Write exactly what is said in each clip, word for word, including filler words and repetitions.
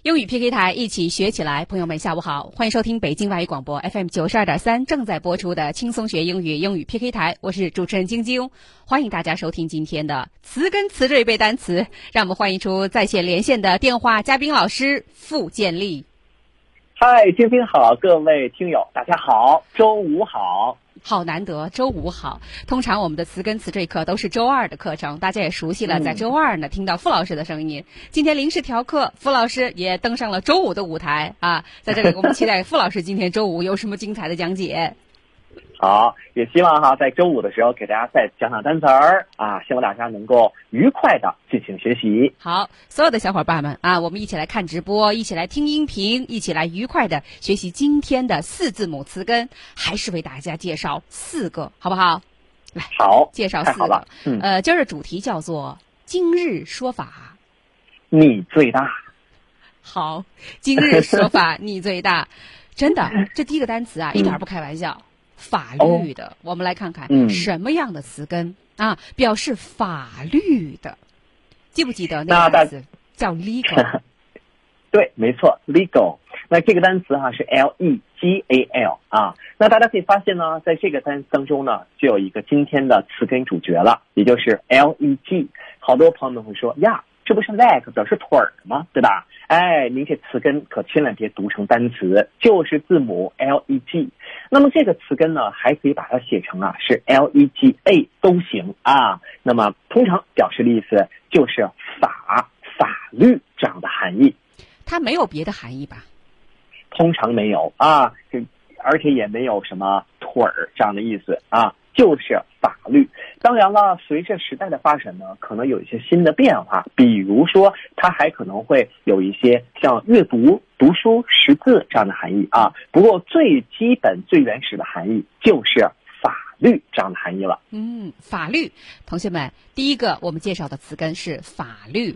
英语 P K 台一起学起来，朋友们下午好，欢迎收听北京外语广播 F M 九十二点三正在播出的轻松学英语英语 P K 台，我是主持人晶晶，欢迎大家收听今天的词根词缀背单词，让我们欢迎出在线连线的电话嘉宾老师傅建立。 嗨，晶晶好，各位听友大家好，周五好。 好难得，周五好。通常我们的词根词缀课都是周二的课程，大家也熟悉了，在周二呢、嗯、听到傅老师的声音。今天临时调课，傅老师也登上了周五的舞台啊！在这里，我们期待傅老师今天周五有什么精彩的讲解。 好，也希望哈，在周五的时候给大家再讲讲单词儿啊，希望大家能够愉快的进行学习。 好，所有的小伙伴们啊，我们一起来看直播，一起来听音频，一起来愉快的学习今天的四字母词根，还是为大家介绍四个，好不好？来， 好， 介绍四个。嗯，呃，今儿的主题叫做今日说法， 你最大。 好，今日说法你最大，真的，这第一个单词啊，一点不开玩笑。法律的、哦，我们来看看什么样的词根、嗯、啊表示法律的？记不记得那个单词叫 legal？ 对，没错 ，legal。那这个单词哈、啊、是 L E G A L 啊。那大家可以发现呢，在这个单词当中呢，就有一个今天的词根主角了，也就是 L E G。好多朋友们会说呀，这不是 leg 表示腿儿吗？对吧？哎，您这词根可千万别读成单词，就是字母 L E G。那么这个词根呢，还可以把它写成啊是 L E G A 都行啊。那么通常表示的意思就是法、法律这样的含义。 它没有别的含义吧？ 通常没有啊，而且也没有什么腿儿这样的意思啊。就是法律。当然了，随着时代的发展呢，可能有一些新的变化，比如说它还可能会有一些像阅读、读书、识字这样的含义啊。不过最基本最原始的含义就是法律这样的含义了。 嗯，法律，同学们，第一个我们介绍的词根是法律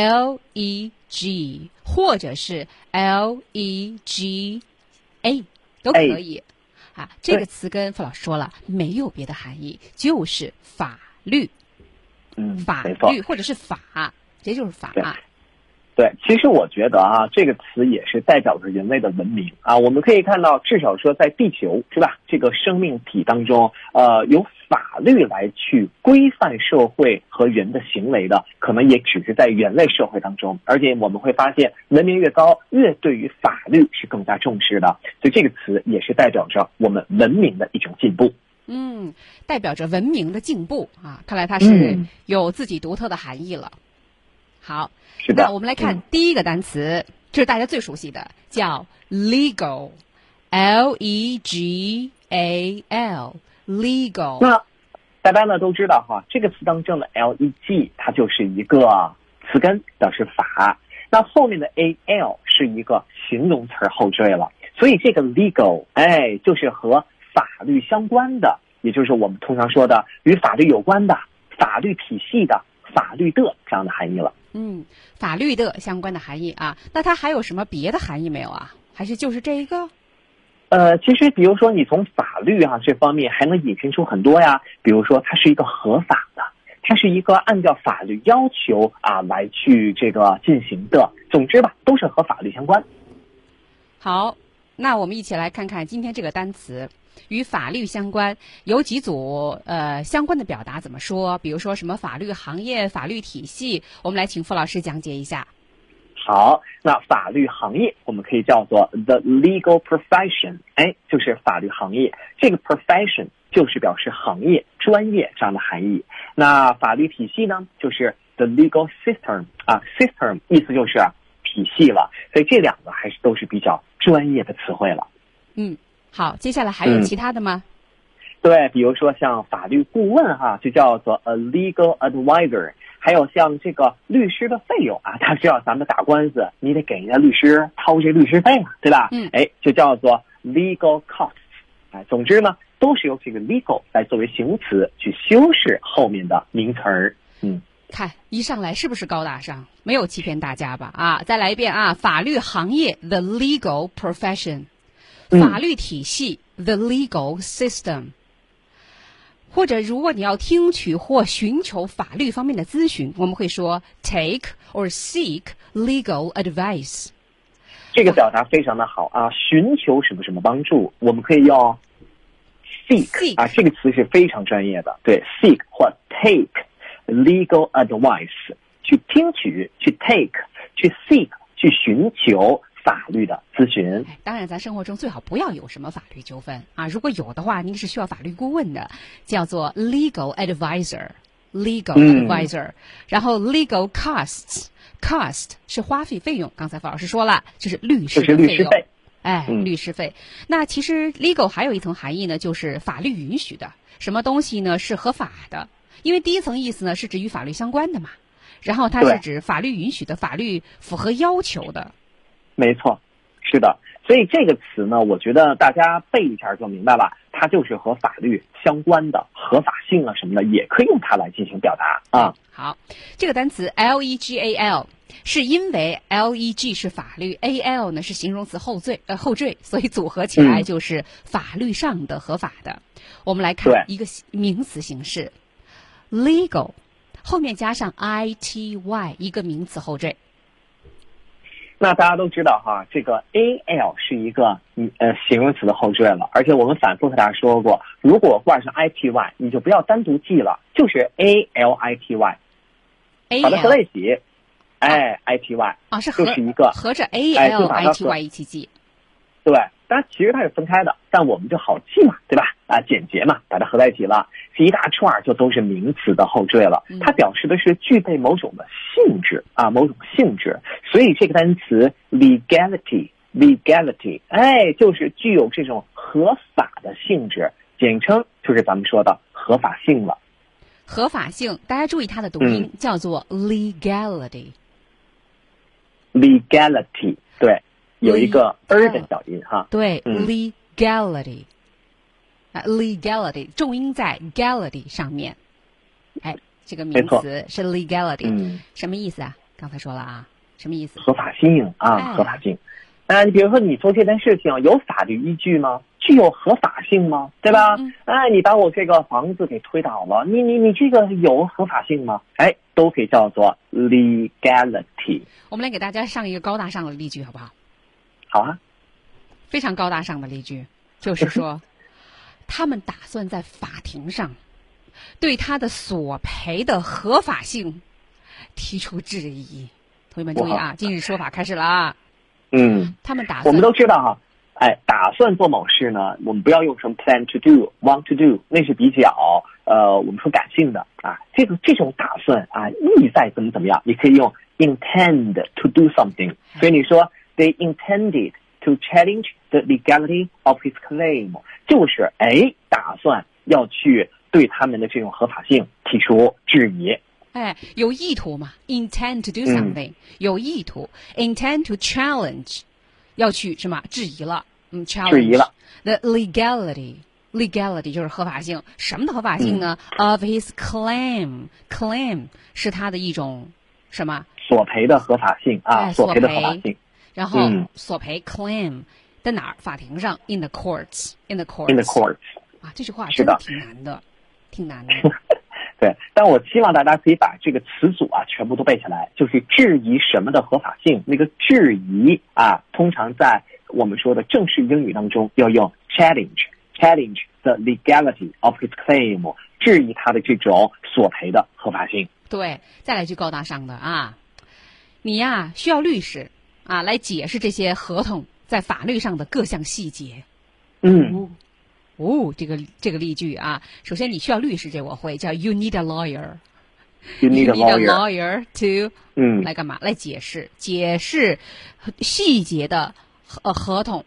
L E G 或者是 L E G A 都可以。啊，这个词根傅老师说了，没有别的含义，就是法律。 嗯， 法律或者是法，这就是法。 对，对，其实我觉得啊，这个词也是代表着人类的文明啊。我们可以看到，至少说在地球是吧，这个生命体当中，呃，有法律来去规范社会和人的行为的，可能也只是在人类社会当中。而且我们会发现，文明越高，越对于法律是更加重视的。所以这个词也是代表着我们文明的一种进步。 嗯，代表着文明的进步啊！看来它是有自己独特的含义了。嗯、好， 是的。 那我们来看第一个单词，嗯、这是大家最熟悉的，叫 legal，L E G A L。legal， 那大家呢都知道哈，这个词当中的 L E G 它就是一个词根，表示法。那后面的 A L 是一个形容词后缀了，所以这个 legal 哎就是和法律相关的，也就是我们通常说的与法律有关的、法律体系的、法律的这样的含义了。 嗯，法律的相关的含义啊，那它还有什么别的含义没有啊？还是就是这一个？ 呃，其实比如说你从法律啊这方面还能引申出很多呀，比如说它是一个合法的，它是一个按照法律要求啊来去这个进行的，总之吧，都是和法律相关。 好，那我们一起来看看今天这个单词与法律相关，有几组呃相关的表达怎么说？比如说什么法律行业、法律体系，我们来请傅老师讲解一下。 好，那法律行业我们可以叫做 the legal profession， 哎，就是法律行业。这个 profession 就是表示行业、专业这样的含义。那法律体系呢，就是 the legal system 啊 ，system 意思就是体系了。所以这两个还是都是比较专业的词汇了。 嗯，好，接下来还有其他的吗？ 嗯、对，比如说像法律顾问哈，就叫做 a legal advisor。还有像这个律师的费用啊，大家知道咱们打官司，你得给人家律师掏这律师费嘛，对吧？ 嗯， 哎，就叫做 legal costs。哎，总之呢，都是由这个 legal 来作为形容词去修饰后面的名词儿。嗯， 看一上来是不是高大上？没有欺骗大家吧？啊，再来一遍啊！法律行业 the legal profession， 法律体系、嗯、the legal system。或者如果你要听取或寻求法律方面的咨询，我们会说 take or seek legal advice。 这个表达非常的好啊，寻求什么什么帮助，我们可以用 seek, seek 啊，这个词是非常专业的，对 seek 或 take legal advice， 去听取，去 take， 去 seek， 去寻求法律的咨询。 当然咱生活中最好不要有什么法律纠纷啊，如果有的话您是需要法律顾问的，叫做 legal advisor legal advisor、嗯、然后 legal costs cost 是花费费用，刚才傅老师说了，就是律师的费用， 就是律师费， 哎、嗯，律师费。那其实 legal 还有一层含义呢，就是法律允许的，什么东西呢是合法的，因为第一层意思呢是指与法律相关的嘛，然后它是指法律允许的，法律符合要求的。 没错，是的。所以这个词呢，我觉得大家背一下就明白了，它就是和法律相关的，合法性啊什么的，也可以用它来进行表达啊。 好，这个单词 legal 是因为 leg 是法律 ，al 呢是形容词后缀呃后缀，所以组合起来就是法律上的、合法的。我们来看一个名词形式 ，legal 后面加上 ity 一个名词后缀。 那大家都知道哈，这个 al 是一个呃形容词的后缀了，而且我们反复和大家说过，如果挂上 ity， 你就不要单独记了，就是 ality， 把它合在一起，哎 ity 啊是合就是一个合着 ality 一起记。 对，当然其实它是分开的，但我们就好记嘛，对吧？啊，简洁嘛，把它合在一起了，这一大串就都是名词的后缀了。它表示的是具备某种的性质啊，某种性质。所以这个单词 legality legality， 哎，就是具有这种合法的性质，简称就是咱们说的合法性了。 合法性，大家注意它的读音、嗯、叫做 legality legality， 对。有一个 er 的小音哈， 对、嗯、，legality， 啊 ，legality， 重音在 gality 上面，哎，这个名词是 legality，、嗯、什么意思啊？刚才说了啊，什么意思？ 合法性啊，哎、合法性。啊，你比如说你做这件事情有法律依据吗？具有合法性吗？对吧？嗯、哎，你把我这个房子给推倒了，你你你这个有合法性吗？哎，都可以叫做 legality。 我们来给大家上一个高大上的例句，好不好？ 好啊， 非常高大上的例句，就是说，他们打算在法庭上对他的索赔的合法性提出质疑。同学们注意啊，今日说法开始了啊。 嗯， 他们打算， 我们都知道哈，哎，打算做某事呢，我们不要用什么 plan to do、want to do， 那是比较呃，我们说感性的啊。这个这种打算啊，意在怎么怎么样，你可以用 intend to do something。所以你说。They intended to challenge the legality of his claim， 就是哎，打算要去对他们的这种合法性提出质疑。 哎，有意图嘛 ？Intend to do something，、嗯、有意图。Intend to challenge， 要去什么质疑了？嗯 ，challenge 质疑了。 The legality，legality 就是合法性。什么的合法性呢、嗯、？Of his claim，claim 是他的一种什么？ 索赔的合法性啊， 哎、 索赔的合法性。 然后索赔 claim 在哪儿？法庭上 in the courts in the courts in the courts 啊，这句话真的挺难的，挺难的。 对，但我希望大家可以把这个词组啊全部都背起来，就是质疑什么的合法性。那个质疑啊，通常在我们说的正式英语当中要用 challenge challenge the legality of his claim， 质疑他的这种索赔的合法性。 对，再来句高大上的啊，你呀需要律师。啊，来解释这些合同在法律上的各项细节。 嗯， 哦，哦这个这个例句啊，首先你需要律师，这我会叫 You need a lawyer。You need a lawyer, need a lawyer to 嗯来干嘛？来解释解释细节的呃合同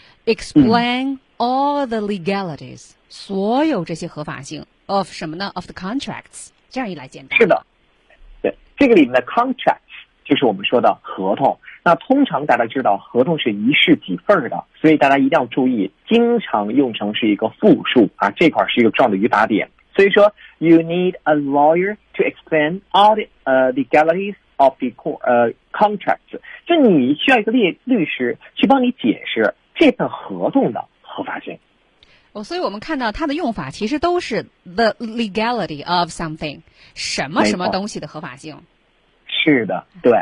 ，explain、嗯、all the legalities， 所有这些合法性 of 什么呢 ？of the contracts， 这样一来简单。 是的，对，这个里面的 contracts 就是我们说的合同。那通常大家知道合同是一式几份的，所以大家一定要注意，经常用成是一个复数啊，这块是一个重要的语法点。所以说 ，you need a lawyer to explain all the 呃、uh, legalities of the 呃、uh, contracts， 就你需要一个律律师去帮你解释这份合同的合法性。 哦，所以我们看到它的用法其实都是 the legality of something， 什么什么东西的合法性。 是的，对。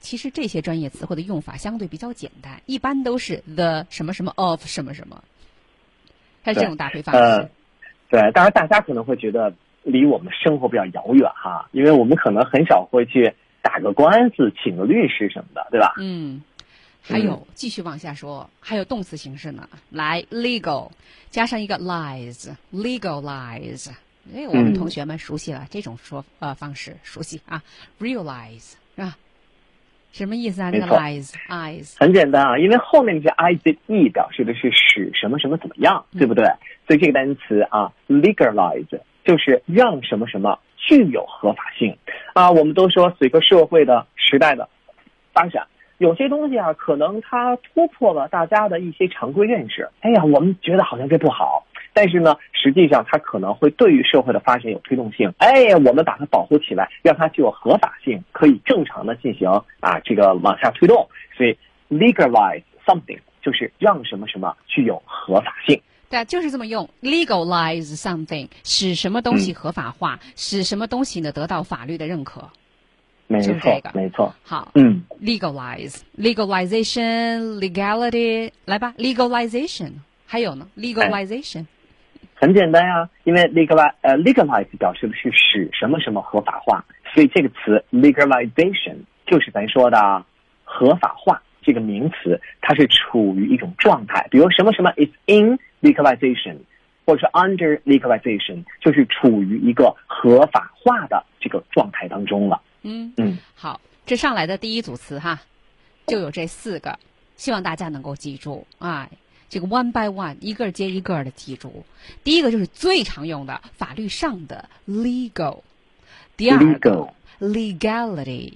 其实这些专业词汇的用法相对比较简单，一般都是 the 什么什么 of 什么什么，它是这种搭配方式。 呃、对，当然大家可能会觉得离我们生活比较遥远哈，因为我们可能很少会去打个官司、请个律师什么的，对吧？ 嗯。还有、嗯、继续往下说，还有动词形式呢。来 ，legal 加上一个 lies，legalize。哎，我们同学们熟悉了、嗯、这种说呃方式，熟悉啊 ，realize 是吧？什么意思啊？那个 lies，eyes 很简单啊，因为后面这 I did E 表示的是使什么什么怎么样， 嗯、 对不对？所以这个单词啊 ，legalize 就是让什么什么具有合法性啊。我们都说随着社会的时代的发展。有些东西啊，可能它突破了大家的一些常规认识。哎呀，我们觉得好像这不好，但是呢，实际上它可能会对于社会的发展有推动性。哎，我们把它保护起来，让它具有合法性，可以正常的进行啊，这个往下推动。所以 legalize something 就是让什么什么具有合法性。 对，就是这么用 legalize something， 使什么东西合法化，嗯、使什么东西呢得到法律的认可。 没错， 就是这个、 没错。 好， 嗯 ，legalize, legalization, legality， 来吧 ，legalization， 还有呢 ，legalization，、哎、 很简单呀、啊，因为 legalize 呃 legalize 表示的是使什么什么合法化，所以这个词 legalization 就是咱说的合法化这个名词，它是处于一种状态，比如什么什么 is in legalization。或者是 under legalization， 就是处于一个合法化的这个状态当中了。 嗯嗯， 好，这上来的第一组词哈，就有这四个，希望大家能够记住啊。这个 one by one， 一个接一个的记住。第一个就是最常用的法律上的 legal， 第二个 legality，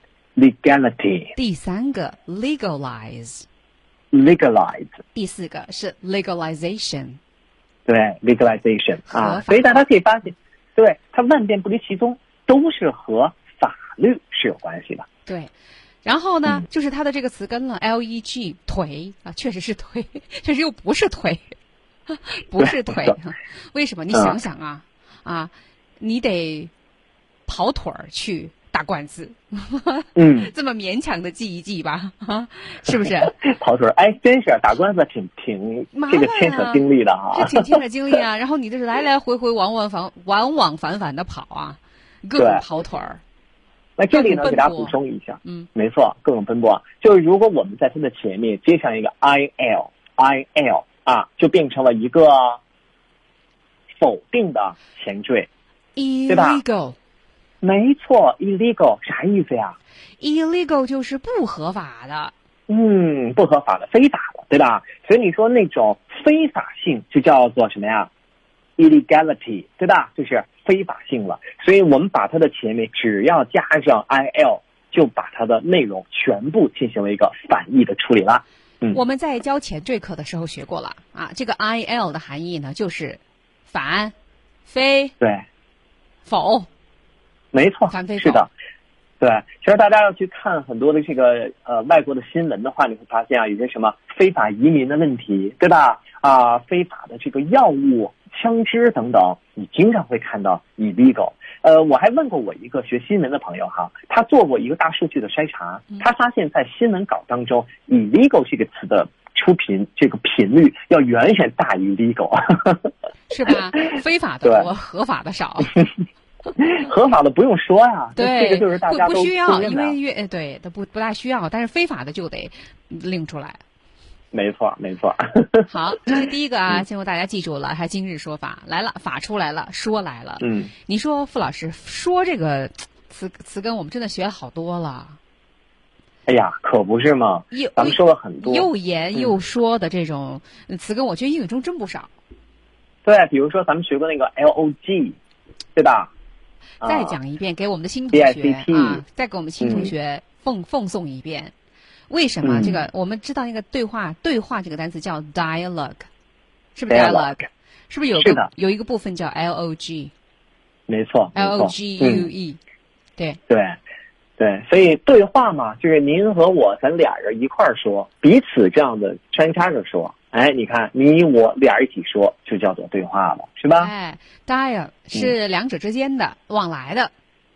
legality， 第三个 legalize， legalize， 第四个是 legalization。 对 legalization 啊，所以大家可以发现，对它万变不离其宗，都是和法律是有关系的。 对，然后呢， 嗯、 就是它的这个词根了 ，leg 腿啊，确实是腿，但是又不是腿，不是腿，为什么？你想想啊、嗯、啊，你得跑腿儿去打官司， 嗯， 这么勉强的记一记吧，啊，是不是？ 跑腿儿，哎，真是打官司挺挺这个牵扯精力的啊， 是挺牵扯精力啊。然后你就是来来回回、往往反往往反反的跑啊，各种跑腿儿。 那这里呢，给大家补充一下， 嗯， 没错，各种奔波，就是如果我们在它的前面接上一个 il il 啊，就变成了一个否定的前缀，对吧？ illegal。 没错 ，illegal 啥意思呀 ？illegal 就是不合法的， 嗯，不合法的、非法的，对吧？所以你说那种非法性就叫做什么呀 ？illegality， 对吧？就是非法性了。所以我们把它的前面只要加上 il， 就把它的内容全部进行了一个反义的处理了。嗯， 我们在教前缀课的时候学过了啊，这个 il 的含义呢，就是反、非、 对、 否。 没错，是的，对。其实大家要去看很多的这个呃外国的新闻的话，你会发现啊，有些什么非法移民的问题，对吧？啊、呃，非法的这个药物、枪支等等，你经常会看到 illegal。呃，我还问过我一个学新闻的朋友哈，他做过一个大数据的筛查，他发现在新闻稿当中 illegal 这个词的出频这个频率要远远大于 legal， 是吧？非法的多，合法的少。 合法的不用说呀， 对， 这个就是大家都不不需要，因为越对都不不大需要，但是非法的就得拎出来。 没错，没错。 好，这是第一个啊，希望大家记住了。还今日说法来了，法出来了，说来了。 嗯， 你说傅老师说这个词词根，我们真的学了好多了。 哎呀，可不是嘛，咱们说了很多， 又言又说的这种词根，我觉得英语中真不少。 对，比如说咱们学过那个 L O G， 对吧？ 再讲一遍，给我们的新同学啊，再给我们新同学奉、嗯、奉送一遍。为什么、嗯、这个？我们知道那个对话，对话这个单词叫 dialogue， 是不是 dialogue？ dialogue 是不是有个有一个部分叫 L O G？ 没错 ，L O G U E，、嗯、对对对，所以对话嘛，就是您和我，咱俩人一块儿说，彼此这样的穿插着说。哎，你看，你我俩一起说，就叫做对话了，是吧？ 哎 ，dial 是两者之间的、嗯、往来的，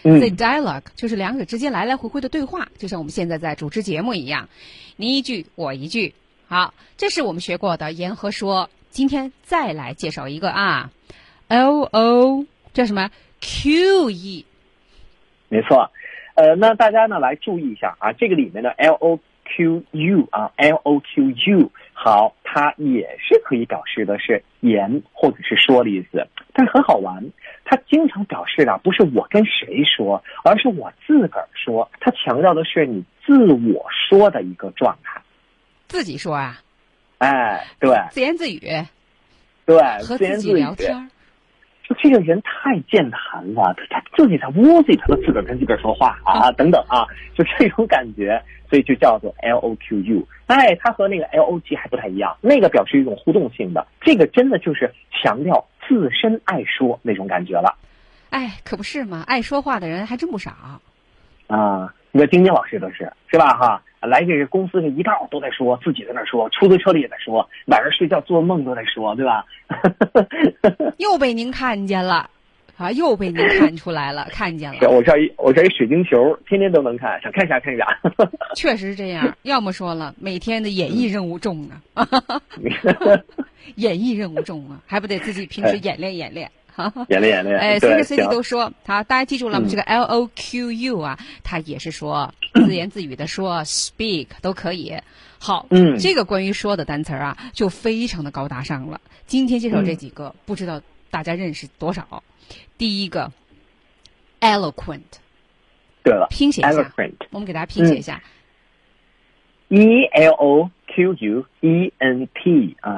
嗯 The dialogue 就是两者之间来来回回的对话，就像我们现在在主持节目一样，你一句我一句。好，这是我们学过的言和说。今天再来介绍一个啊 ，L O 叫什么 Q E。 没错，呃，那大家呢来注意一下啊，这个里面的 L O Q U 啊 ，L O Q U， 好，它也是可以表示的是言或者是说的意思，但是很好玩，它经常表示的不是我跟谁说，而是我自个儿说，它强调的是你自我说的一个状态。 自己说啊， 哎，对， 自言自语， 对， 和自己自言自语聊天。 就这个人太健谈了，他他自己在屋子里他都自个儿跟自个儿说话啊，等等啊，就这种感觉，所以就叫做 L O Q U。哎，它和那个 L O G 还不太一样，那个表示一种互动性的，这个真的就是强调自身爱说那种感觉了。 哎，可不是嘛，爱说话的人还真不少啊。你说丁丁老师都是是吧哈？来这个公司这一道都在说，自己在那说，出租车里也在说，晚上睡觉做梦都在说，对吧？ 又被您看见了啊！又被您看出来了，看见了。 我这一我这一水晶球，天天都能看，想看啥看啥。 确实是这样，要么说了，每天的演艺任务重啊，演艺任务重啊，还不得自己平时演练演练。 演练演练， 哎，随时随地都说。好，大家记住了吗？这个 L O Q U 啊，它也是说自言自语的说 speak 都可以。好， 嗯， 这个关于说的单词啊，就非常的高大上了。今天介绍这几个，嗯、不知道大家认识多少？第一个 eloquent， 对了， 拼写一下 eloquent， 我们给大家拼写一下、 嗯、，E L O Q U E N T 啊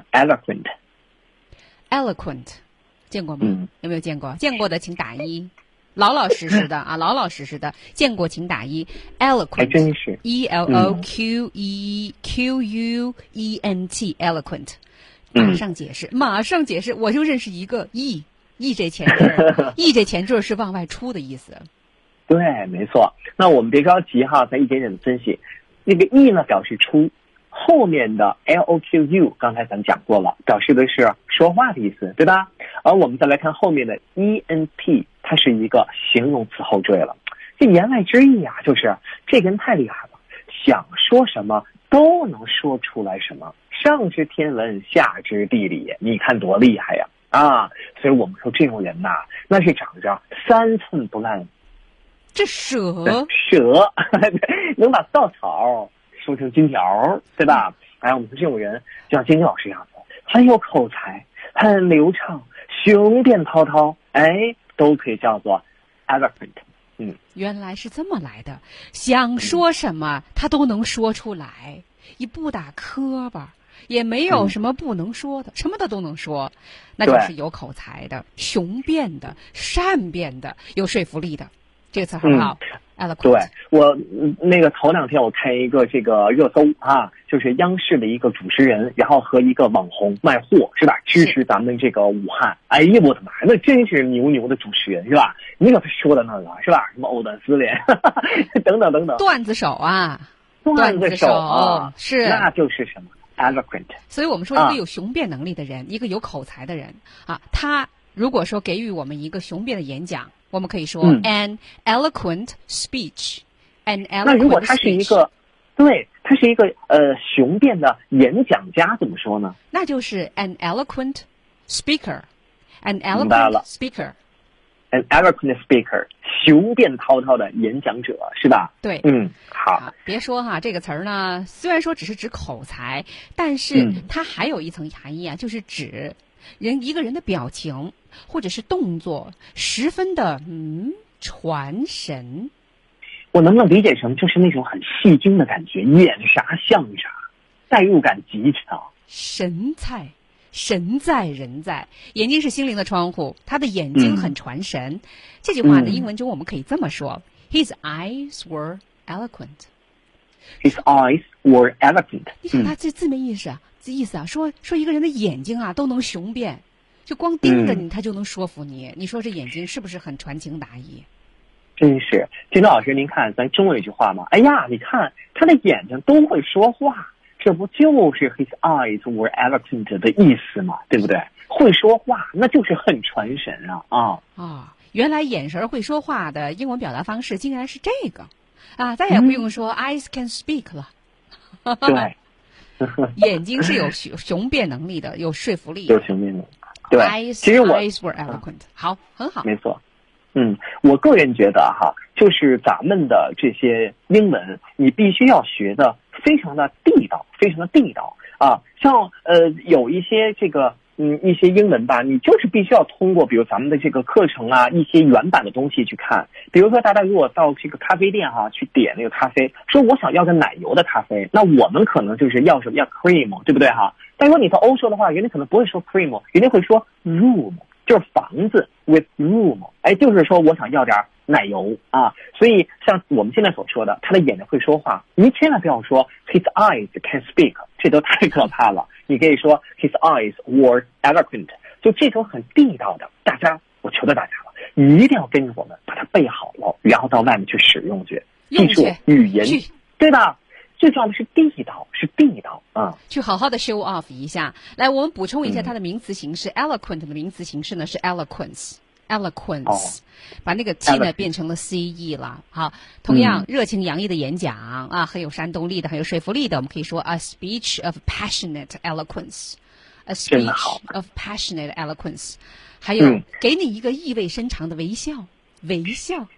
，eloquent。eloquent 见过吗、嗯？有没有见过？见过的请打一，老老实实的啊，老老实实的。见过请打一。eloquent 还真是 E L O Q E Q U E N T eloquent， 马上解释，嗯、马上解释。我就认识一个 e e 这前缀 e 这前缀是往外出的意思。 对，没错。那我们别着急哈，咱一点点的分析。那个 e 呢表示出。后面的 L O Q U 刚才咱们讲过了，表示的是说话的意思，对吧？而我们再来看后面的 E N T， 它是一个形容词后缀了。这言外之意啊，就是这个人太厉害了，想说什么都能说出来什么，上知天文，下知地理，你看多厉害呀！啊，所以我们说这种人呐、啊，那是长着三寸不烂这蛇蛇，能把稻草说成金条，对吧？哎，我们说这种人就像金金老师一样的，很有口才，很流畅，雄辩滔滔，哎，都可以叫做 eloquent。嗯， 原来是这么来的，想说什么、嗯、他都能说出来，一不打磕巴，也没有什么不能说的，嗯、什么的都能说，那就是有口才的、雄辩的、善辩的、有说服力的。这个词好不好？ 嗯、对，我那个头两天我看一个这个热搜啊，就是央视的一个主持人，然后和一个网红卖货是吧？支持咱们这个武汉。哎呀，我的妈，那真是牛牛的主持人是吧？你可他说的那个是吧？什么藕断丝连等等等等， 段子手啊， 段子手啊， 是那就是什么 eloquent。 所以我们说一个有雄辩能力的人，啊、一个有口才的人啊，他如果说给予我们一个雄辩的演讲。我们可以说、嗯、an eloquent speech, an eloquent speech。 那如果他是一个，对，他是一个呃雄辩的演讲家，怎么说呢？ 那就是 an eloquent speaker, an eloquent speaker，an eloquent speaker， 雄辩滔滔的演讲者，是吧？ 对， 嗯，好。 啊、别说哈，这个词儿呢，虽然说只是指口才，但是它还有一层含义啊，就是指人一个人的表情。或者是动作十分的嗯传神， 我能不能理解成就是那种很戏精的感觉，演啥像啥，代入感极强， 神采神在人在，眼睛是心灵的窗户，他的眼睛很传神、嗯、这句话呢、嗯、英文中我们可以这么说 His eyes were eloquent His eyes were eloquent 你看他这字面意思啊、嗯、这意思啊说说一个人的眼睛啊都能雄辩，就光盯着你，他就能说服你。嗯、你说这眼睛是不是很传情达意？ 真是，金老师，您看咱中文有句话嘛？哎呀，你看他的眼睛都会说话，这不就是 his eyes were eloquent 的意思嘛？对不对？会说话，那就是很传神啊！啊啊， 原来眼神会说话的英文表达方式竟然是这个啊！再也不用说、嗯、eyes can speak 了。 对， 眼睛是有雄辩能力的，有说服力的。 有雄辩能力。对， eyes, 其实我 eyes were eloquent、嗯。好，很好。 没错。嗯，我个人觉得哈，就是咱们的这些英文，你必须要学的非常的地道，非常的地道啊。像呃有一些这个嗯一些英文吧，你就是必须要通过比如咱们的这个课程啊，一些原版的东西去看。比如说大家如果到这个咖啡店哈、啊、去点那个咖啡，说我想要个奶油的咖啡，那我们可能就是要什么要 cream， 对不对哈？但如果你到欧洲的话，人家可能不会说 cream， 人家会说 room。就是房子 with room， 哎，就是说我想要点奶油啊，所以像我们现在所说的，他的眼睛会说话，您千万不要说 his eyes can speak， 这都太可怕了。你可以说 his eyes were eloquent， 就这种很地道的，大家我求求大家了，一定要跟着我们把它背好了，然后到外面去使用去，记住语言，对吧？最重要的是地道，是地道啊！ 去好好的 show off 一下。来，我们补充一下它的名词形式、嗯、，eloquent 的名词形式呢是 eloquence，eloquence，、哦、把那个 t 呢变成了 ce 了。好，同样、嗯、热情洋溢的演讲啊，很有煽动力的，很有说服力的，我们可以说 a speech of passionate eloquence，a speech of passionate eloquence。还有、嗯、给你一个意味深长的微笑，微笑。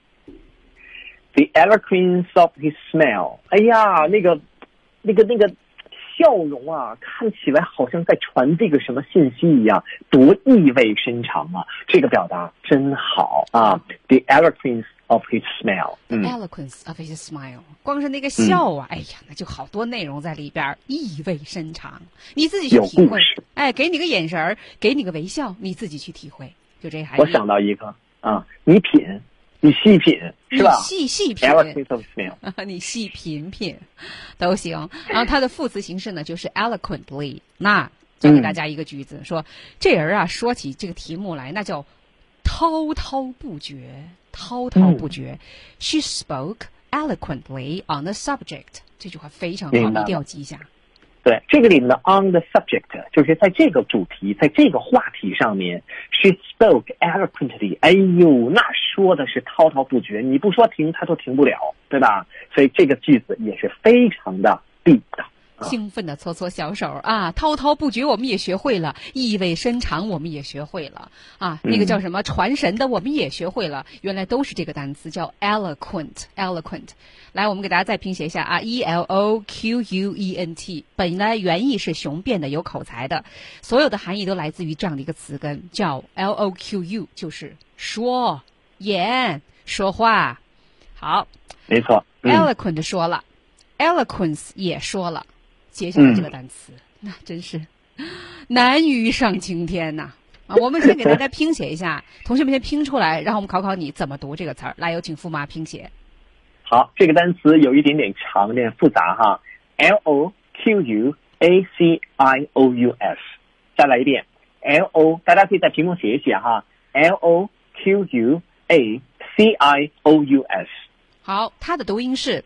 The eloquence of his smile， 哎呀，那个，那个，那个笑容啊，看起来好像在传递个什么信息一样，多意味深长啊！这个表达真好啊 ！The eloquence of his smile， 嗯 The eloquence of his smile， 光是那个笑啊，嗯、哎呀，那就好多内容在里边，意味深长，你自己去体会。哎，给你个眼神儿，给你个微笑，你自己去体会，就这含义。 我想到一个啊，你品。你细品是吧？ 你细细品，你细品品都行。然后它的副词形式呢，就是 eloquently。那教给大家一个句子，嗯、说这人啊，说起这个题目来，那叫滔滔不绝，滔滔不绝。嗯、She spoke eloquently on the subject。这句话非常好，一定要记一下。 对，这个里面的 on the subject 就是在这个主题，在这个话题上面 ，she spoke eloquently。哎呦，那说的是滔滔不绝，你不说停，他都停不了，对吧？所以这个句子也是非常的地道。 兴奋的搓搓小手啊，滔滔不绝我们也学会了，意味深长我们也学会了啊，那个叫什么传神的我们也学会了，原来都是这个单词叫 eloquent eloquent。来，我们给大家再拼写一下啊 ，e l o q u e n t， 本来原意是雄辩的、有口才的，所有的含义都来自于这样的一个词根，叫 l o q u， 就是说、言、说话。好， 没错、 嗯、，eloquent 说了 ，eloquence 也说了。接下来这个单词、嗯、那真是难于上青天呐、啊！啊，我们先给大家拼写一下，同学们先拼出来，然后我们考考你怎么读这个词儿。来，有请驸马拼写。 好，这个单词有一点点长，有点复杂哈。L O Q U A C I O U S， 再来一遍 ，L O， 大家可以在屏幕写一写哈 ，L O Q U A C I O U S。 好，它的读音是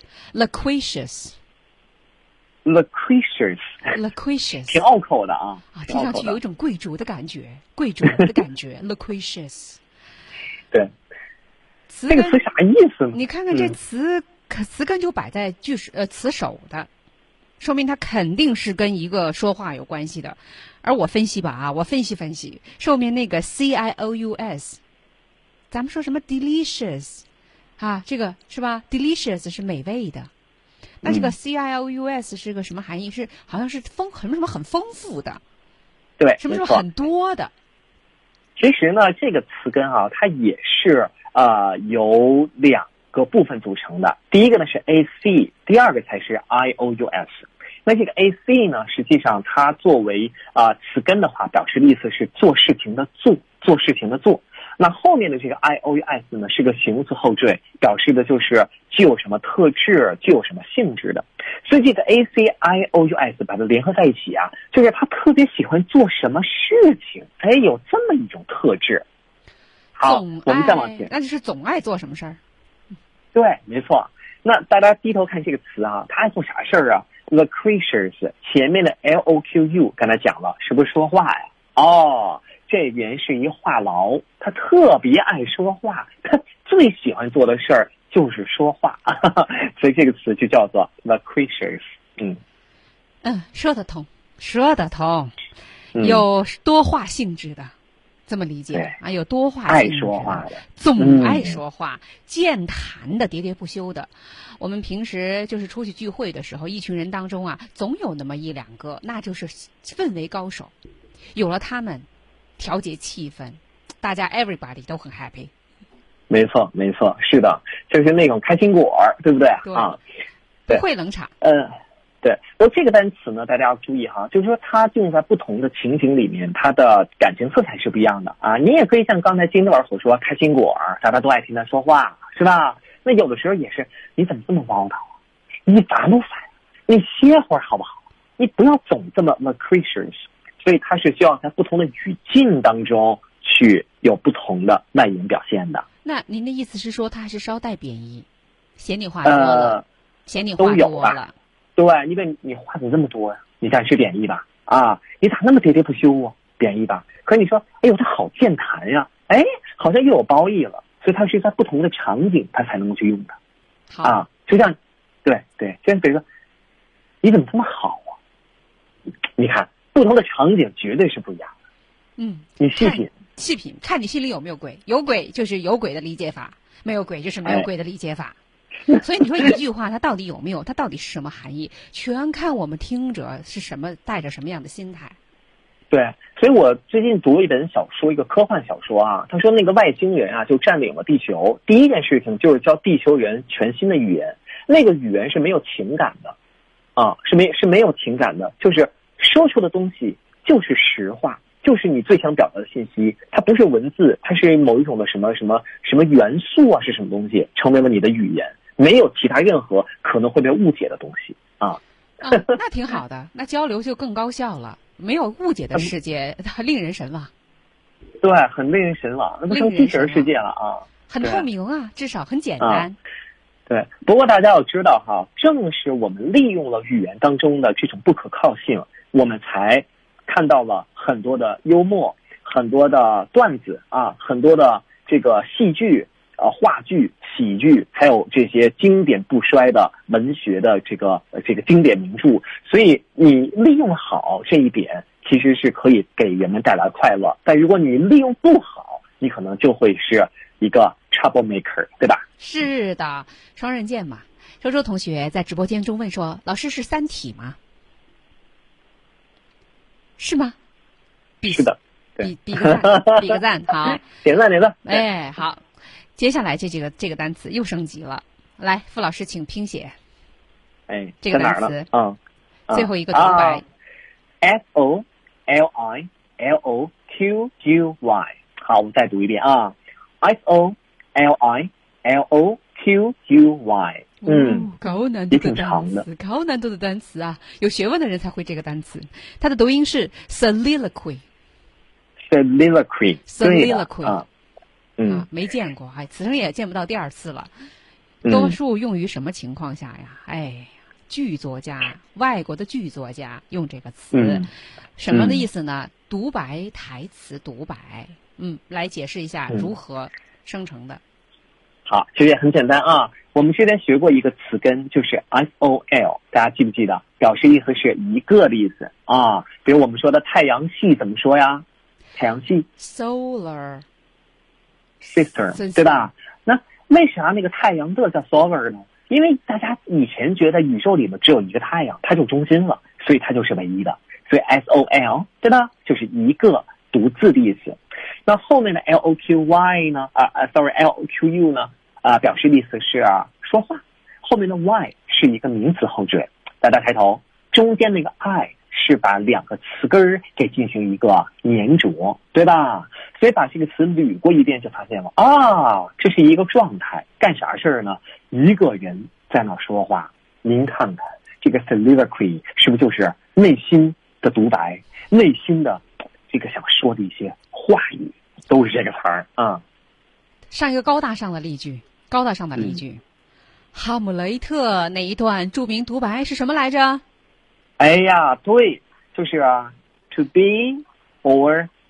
loquacious。Loquacious， loquacious， 挺拗口的啊！ 啊，听上去有一种贵族的感觉，贵族的感觉。loquacious， 对，这个词啥意思呢？ 你看看这词，嗯、词根就摆在句首呃词首的，说明它肯定是跟一个说话有关系的。而我分析吧啊，我分析分析，后面那个 C I O U S， 咱们说什么 delicious 啊，这个是吧 ？delicious 是美味的。那这个 C I O U S 是个什么含义？是好像是丰什么什么很丰富的， 对， 什么什么很多的。 其实呢，这个词根啊，它也是呃由两个部分组成的。第一个呢是 A C， 第二个才是 I O U S。那这个 A C 呢，实际上它作为啊、呃、词根的话，表示的意思是做事情的做，做事情的做。那后面的这个 I O U S 呢，是个形容词后缀，表示的就是具有什么特质，具有什么性质的。所以这个 A C I O U S 把它联合在一起啊，就是他特别喜欢做什么事情，哎，有这么一种特质。好，我们再往前， 那就是总爱做什么事儿。 对，没错。那大家低头看这个词啊，他爱做啥事儿啊 ？Loquacious 前面的 L O Q U 刚才讲了，是不是说话呀？哦。 这人是一话痨，他特别爱说话，他最喜欢做的事儿就是说话，所以这个词就叫做 loquacious。嗯嗯，说得通，说得通，有多话性质的。这么理解啊？有多话性质的， 爱说话的， 总爱说话，嗯、健谈的，喋喋不休的。我们平时就是出去聚会的时候，一群人当中啊，总有那么一两个，那就是氛围高手。有了他们，调节气氛，大家 everybody 都很 happy。 没错，没错，是的，就是那种开心果，对不对？ 对啊， 不会冷场。 嗯。对，不过这个单词呢，大家要注意哈，就是说它用在不同的情景里面，它的感情色彩是不一样的啊。你也可以像刚才金老师所说，开心果，大家都爱听他说话，是吧？那有的时候也是，你怎么这么唠叨啊？你烦不烦？你歇会儿好不好？你不要总这么 loquacious。所以它是需要在不同的语境当中去有不同的外延表现的。 那您的意思是说，它还是稍带贬义，嫌你话多了，呃、嫌你话多了。 对，因为你话怎么这么多呀、啊？你暂时贬义吧？啊，你咋那么喋喋不休啊？贬义吧？可是你说，哎呦，他好健谈呀，哎，好像又有褒义了。所以它是在不同的场景，它才能够去用的。 好啊，就像，对对，就像比如说，你怎么这么好啊？你看，不同的场景绝对是不一样的。 嗯， 你细品， 细品，看你心里有没有鬼。有鬼就是有鬼的理解法，没有鬼就是没有鬼的理解法。哎、所以你说一句话，它到底有没有？它到底是什么含义？全看我们听者是什么，带着什么样的心态。 对，所以我最近读了一本小说，一个科幻小说啊。他说那个外星人啊，就占领了地球，第一件事情就是教地球人全新的语言。那个语言是没有情感的，啊，是没是没有情感的，就是说出的东西就是实话，就是你最想表达的信息。它不是文字，它是某一种的什么什么什么元素啊，是什么东西成为了你的语言，没有其他任何可能会被误解的东西啊。 啊，那挺好的，那交流就更高效了。没有误解的世界，它令人神往。 对，很令人神往，那不成机器人世界了啊！ 很透明啊，至少很简单。 啊、对，不过大家要知道哈，正是我们利用了语言当中的这种不可靠性，我们才看到了很多的幽默、很多的段子啊，很多的这个戏剧。呃，话剧、喜剧，还有这些经典不衰的文学的这个呃这个经典名著，所以你利用好这一点，其实是可以给人们带来快乐。但如果你利用不好，你可能就会是一个 trouble maker， 对吧？ 是的，双刃剑嘛。周周同学在直播间中问说：“老师是《三体》吗？是吗？” 是的， 比比个赞，比个赞，好， 点赞点赞。 哎，好。接下来这几个这个单词又升级了，来，傅老师请拼写。 哎， 这个单词， 嗯， 最后一个独白、啊、 ，S O L I L O Q U Y。好，我们再读一遍啊 ，S O L I L O Q U Y。嗯， 哦、高难度的单词，高难度的单词啊，有学问的人才会这个单词。它的读音是 soliloquy。soliloquy。soliloquy。 啊嗯、 啊，没见过，哎，此生也见不到第二次了。多数用于什么情况下呀？哎，剧作家，外国的剧作家用这个词， 嗯、 什么的意思呢？嗯、独白台词独白，嗯，来解释一下如何生成的。 嗯、好，其实也很简单啊。我们之前学过一个词根，就是 S O L， 大家记不记得？表示意思是一个的意思啊。比如我们说的太阳系怎么说呀？太阳系 ，solar。 Sister， 对吧？那为啥那个太阳的叫 solar 呢？因为大家以前觉得宇宙里面只有一个太阳，它就中心了，所以它就是唯一的。所以 S O L， 对吧？就是一个独自的意思。那后面的 L O Q Y 呢？啊啊 ，sorry，L O Q U 呢？啊，表示意思是、啊、说话。后面的 Y 是一个名词后缀，大家抬头，中间那个 I。是把两个词根儿给进行一个粘着，对吧？所以把这个词捋过一遍，就发现了啊，这是一个状态，干啥事儿呢？一个人在那说话。您看看这个 soliloquy 是不是就是内心的独白，内心的这个想说的一些话语，都是这个词儿啊。 上一个高大上的例句，高大上的例句，嗯、哈姆雷特那一段著名独白是什么来着？ 哎呀，对，就是啊 ，to be or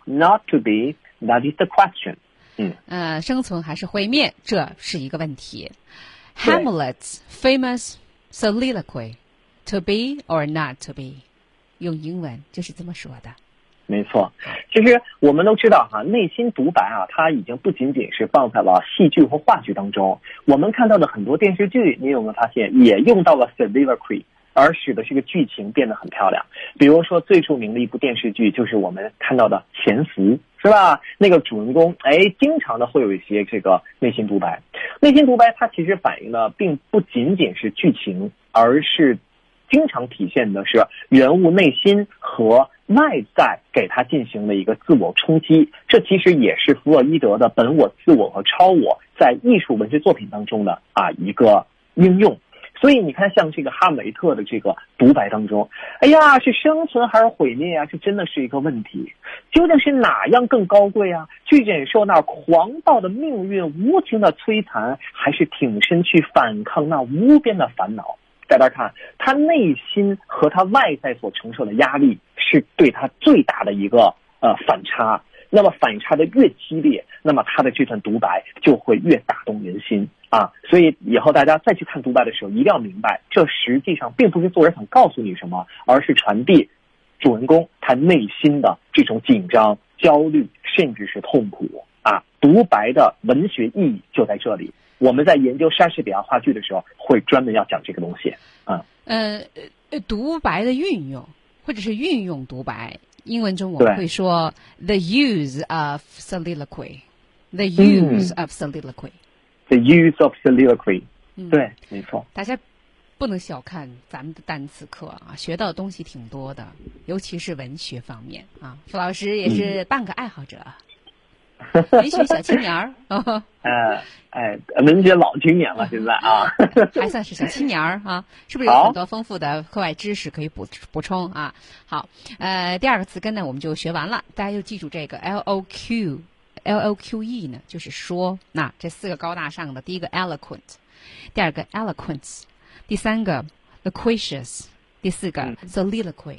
not to be, that is the question. 嗯， 呃，生存还是毁灭，这是一个问题。Hamlet's famous soliloquy, to be or not to be， 用英文就是这么说的。 没错，其实我们都知道哈，内心独白啊，它已经不仅仅是放在了戏剧和话剧当中，我们看到的很多电视剧，你有没有发现也用到了 soliloquy， 而使得这个剧情变得很漂亮。比如说最著名的一部电视剧就是我们看到的《潜伏》，是吧？那个主人公哎，经常的会有一些这个内心独白。内心独白它其实反映的并不仅仅是剧情，而是经常体现的是人物内心和外在给他进行了一个自我冲击，这其实也是弗洛伊德的本我、自我和超我在艺术文学作品当中的啊一个应用。所以你看，像这个哈姆雷特的这个独白当中，哎呀，是生存还是毁灭啊？这真的是一个问题。究竟是哪样更高贵啊？去忍受那狂暴的命运无情的摧残，还是挺身去反抗那无边的烦恼？大家看，他内心和他外在所承受的压力是对他最大的一个呃反差。那么反差的越激烈，那么他的这段独白就会越打动人心啊！所以以后大家再去看独白的时候，一定要明白，这实际上并不是作者想告诉你什么，而是传递主人公他内心的这种紧张、焦虑，甚至是痛苦啊！独白的文学意义就在这里。我们在研究莎士比亚话剧的时候，会专门要讲这个东西啊。 呃，独白的运用，或者是运用独白。英文中我们会说 the use of soliloquy, the use of soliloquy, the use of soliloquy， 嗯， 对，没错。 大家不能小看咱们的单词课啊，学到的东西挺多的，尤其是文学方面啊。傅老师也是半个爱好者，嗯、文学小青年儿。 呃，哎，文学老青年了，现在啊， 还算是小青年儿啊，是不是有很多丰富的课外知识可以补补充啊？好，呃，第二个词根呢，我们就学完了，大家就记住这个 L O Q L O Q E 呢，就是说，那这四个高大上的，第一个 eloquent， 第二个 eloquence， 第三个 loquacious， 第四个 soliloquy，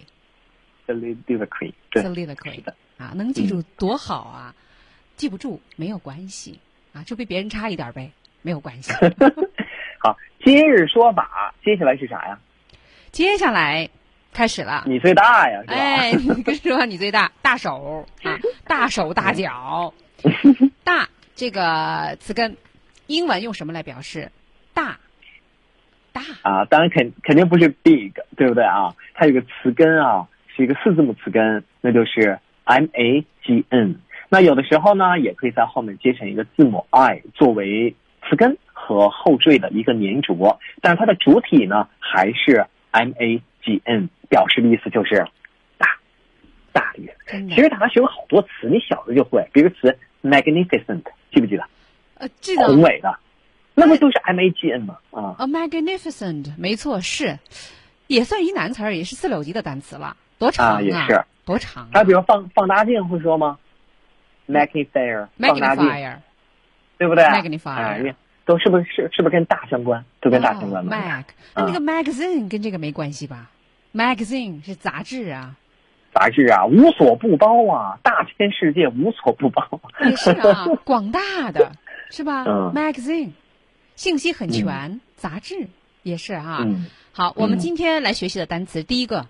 soliloquy， 对 soliloquy 啊，能记住多好啊！记不住没有关系。啊，就比别人差一点呗，没有关系。 好，今日说法，接下来是啥呀？ 接下来开始了。 你最大呀，是吧？ 哎，你跟说你最大，大手啊，大手大脚。大这个词根，英文用什么来表示？大，大啊，当然肯肯定不是 big， 对不对啊？它有个词根啊，是一个四字母词根，那就是 M A G N。那有的时候呢，也可以在后面接上一个字母 I 作为词根和后缀的一个粘着，但是它的主体呢还是 M A G N， 表示的意思就是大，大的意思。其实大家学过好多词，你小的就会，比如词 magnificent， 记不记得？ 呃，记得。 宏伟的，那不就是 M A G N 吗？啊 ，A magnificent， 没错，是，也算一难词儿，也是四六级的单词了，多长啊？ 啊也是， 多长、啊？ 还有比如放放大镜会说吗？ magnifier， 放大镜，对不对 ？magnifier， 哎，都是不是是是不是跟大相关？都跟大相关吗、 哦、？mag， 那那个 magazine 跟这个没关系吧、嗯、？magazine 是杂志啊， 杂志啊，无所不包啊，大千世界无所不包。 也是啊，广大的是吧、 嗯、 ？magazine 信息很全，嗯、杂志也是哈、啊嗯。 好，我们今天来学习的单词，嗯、第一个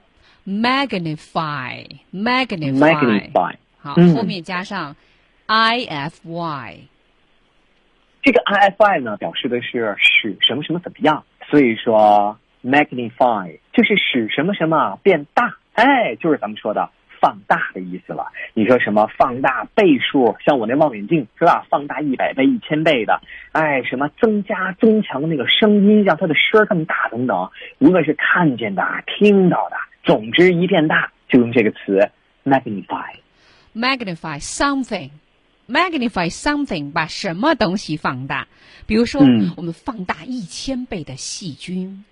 magnify，magnify， magnify 好、嗯，后面加上 I F Y。 这个 I F I 呢，表示的是使什么什么怎么样，所以说 magnify 就是使什么什么变大，哎，就是咱们说的放大的意思了。你说什么放大倍数，像我那望远镜是吧？放大一百倍、一千倍的，哎，什么增加、增强那个声音，让它的声更大等等，无论是看见的、听到的，总之一变大，就用这个词 magnify。magnify something。magnify something 把什么东西放大，比如说、嗯、我们放大一千倍的细菌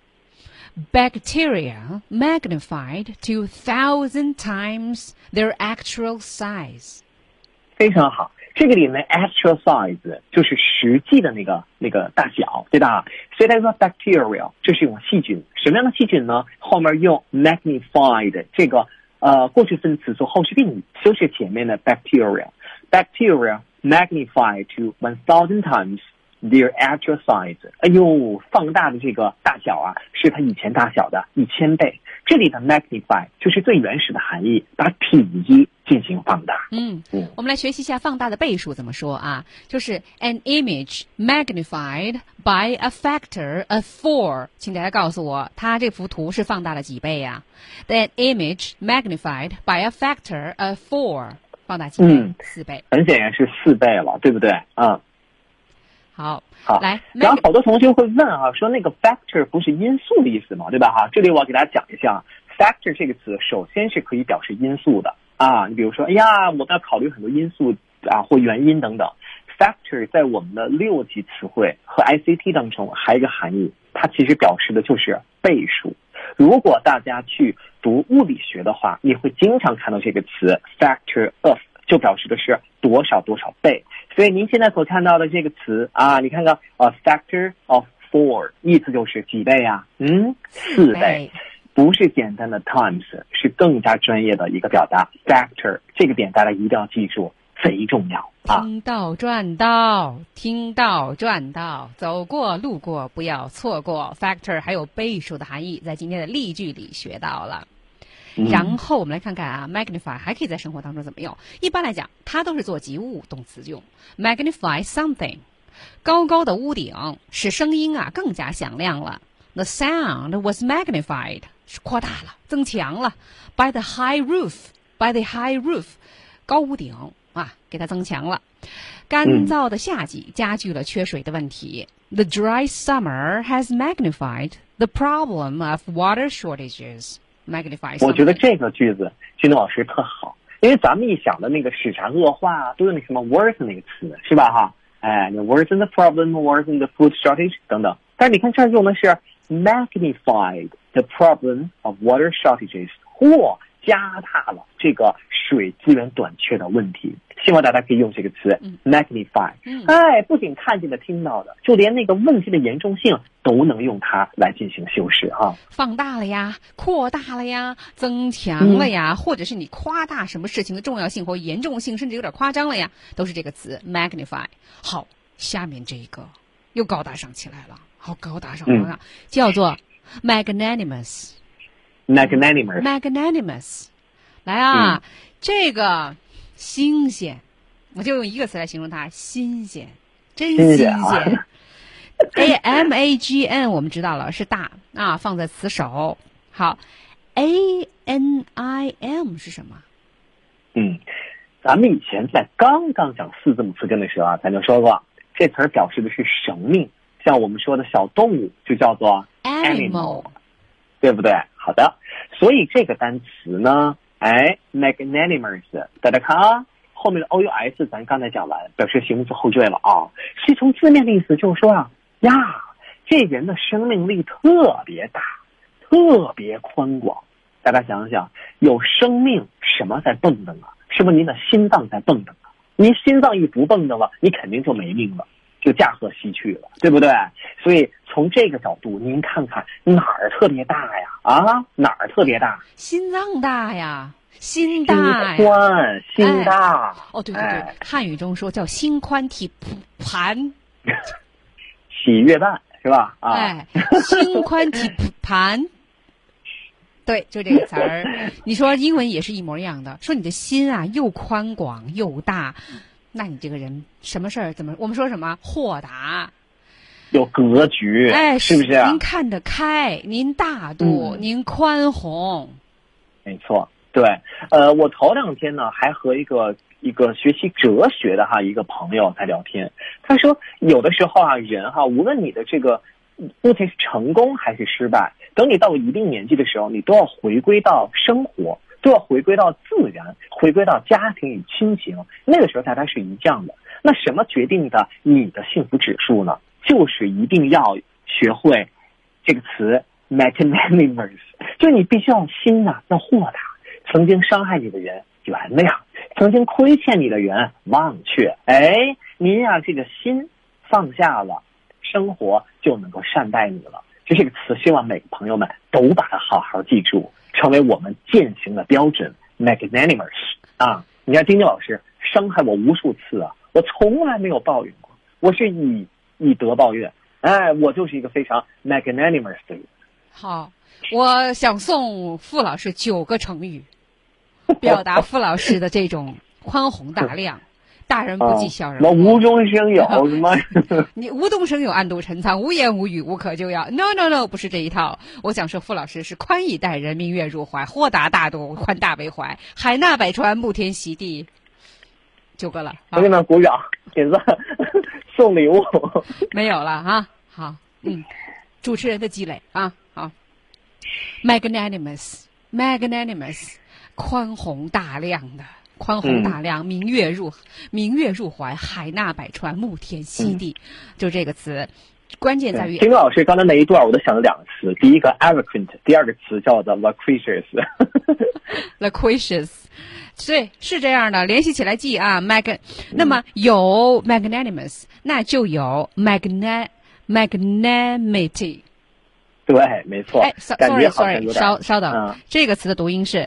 bacteria magnified to thousand times their actual size。 非常好，这个里面 actual size 就是实际的那个那个大小，对吧？所以他说 bacteria 这是一种细菌，什么样的细菌呢？后面用 magnified 这个呃过去分词做后续定语，就是前面的 bacteria bacteria magnify to one thousand times their actual size。 哎呦，放大的这个大小啊，是它以前大小的一千倍。这里的 magnify 就是最原始的含义，把体积进行放大。 嗯，我们来学习一下放大的倍数怎么说啊？就是 an image magnified by a factor of four。请大家告诉我，它这幅图是放大了几倍呀？That image magnified by a factor of four， 放大几倍？嗯，四倍。 很显然是四倍了，对不对？嗯。 好， 好， 来， 然后好多同学会问啊，说那个 factor 不是因素的意思吗？对吧？哈，这里我要给大家讲一下 ，factor 这个词首先是可以表示因素的啊。你比如说，哎呀，我们要考虑很多因素啊或原因等等。factor 在我们的六级词汇和 I C T 当中还有一个含义，它其实表示的就是倍数。如果大家去读物理学的话，你会经常看到这个词 factor of， 就表示的是多少多少倍。所以您现在所看到的这个词啊，你看看啊 factor of four， 意思就是几倍啊？嗯，四倍，不是简单的 times， 是更加专业的一个表达 factor。这个点大家一定要记住，贼重要啊！ 听到赚到，听到赚到，走过路过不要错过。factor 还有倍数的含义，在今天的例句里学到了。然后我们来看看啊 ，magnify 还可以在生活当中怎么用？一般来讲，它都是做及物动词用。magnify something， 高高的屋顶使声音啊更加响亮了。The sound was magnified， 是扩大了、增强了。By the high roof，by the high roof， 高屋顶啊，给它增强了。干燥的夏季加剧了缺水的问题。The dry summer has magnified the problem of water shortages。magnify。 我觉得这个句子君东老师特好，因为咱们一想的那个使啥恶化都用那什么 worsen 那个词，是吧哈？哎，你 worsen the problem, worsen the food shortage 等等。但是你看这儿用的是 magnified the problem of water shortages， 或加大了这个水资源短缺的问题。希望大家可以用这个词、嗯、magnify。嗯，哎，不仅看见的、听到的，就连那个问题的严重性都能用它来进行修饰哈。 放大了呀，扩大了呀，增强了呀，嗯、或者是你夸大什么事情的重要性或严重性，甚至有点夸张了呀，都是这个词 magnify。好，下面这个又高大上起来了，好高大上，嗯、叫做 magnanimous。 magnanimous。 magnanimous。来啊，嗯、这个。新鲜，我就用一个词来形容它，新鲜，真新鲜。A M A G N 我们知道了是大啊，放在词首。好 ，A N I M 是什么？ 嗯，咱们以前在刚刚讲四字母词根的时候啊，咱就说过，这词儿表示的是生命，像我们说的小动物就叫做 animal， 对不对？好的，所以这个单词呢。哎 ，magnanimous， 大家看啊，后面的 O U S 咱刚才讲完，表示形容词后缀了啊。是从字面的意思就是说啊，呀，这人的生命力特别大，特别宽广。大家想想，有生命，什么在蹦跶啊？是不是您的心脏在蹦跶啊？您心脏一不蹦跶了，你肯定就没命了，就驾鹤西去了，对不对？所以从这个角度，您看看哪儿特别大呀？啊，哪儿特别大？ 心脏大呀，心大呀， 心宽心大。 哎、哦，对对对、哎，汉语中说叫心宽体盘， 喜悦办是吧？啊， 哎，心宽体盘。对，就这个词儿。你说英文也是一模一样的，说你的心啊又宽广又大，那你这个人什么事儿怎么？我们说什么豁达？ 有格局， 哎， 是不是、啊？ 您看得开，您大度，嗯、您宽宏， 没错，对。呃，我头两天呢，还和一个一个学习哲学的哈一个朋友在聊天，他说，有的时候啊，人哈，无论你的这个目前是成功还是失败，等你到一定年纪的时候，你都要回归到生活，都要回归到自然，回归到家庭与亲情。那个时候大家是一样的。那什么决定的你的幸福指数呢？就是一定要学会这个词 magnanimous， 就是你必须要心呐、啊、要豁达，曾经伤害你的人原谅，曾经亏欠你的人忘却。哎，您呀、啊、这个心放下了，生活就能够善待你了。这是个词，希望每个朋友们都把它好好记住。 成为我们践行的标准 magnanimous 啊！你看丁丁老师伤害我无数次啊，我从来没有抱怨过，我是以以德报怨，哎，我就是一个非常 magnanimous 的人。 好，我想送傅老师九个成语，表达傅老师的这种宽宏大量。大人不计小人过， 什么无中生有，什么你无中生有，暗度陈仓，无言无语，无可救药。No No No， 不是这一套。我想说，傅老师是宽以待人，明月入怀，豁达大度，宽大为怀，海纳百川，沐天席地。九个了， 同学们鼓掌，点赞，送礼物。 没有了啊，好，嗯，主持人的积累啊，好 ，magnanimous magnanimous， 宽宏大量的。宽宏大量，明月入、嗯、明月入怀，海纳百川，沐天席地，嗯、就这个词，关键在于。 金老师刚才那一段，我都想了两个词，第一个 eloquent， 第二个词叫做 loquacious。 loquacious， 对，是这样的，联系起来记啊 ，mag，、嗯、那么有 magnanimous， 那就有 magna magnanimity。 对，没错。 哎 ，sorry sorry， 稍稍等、嗯，这个词的读音是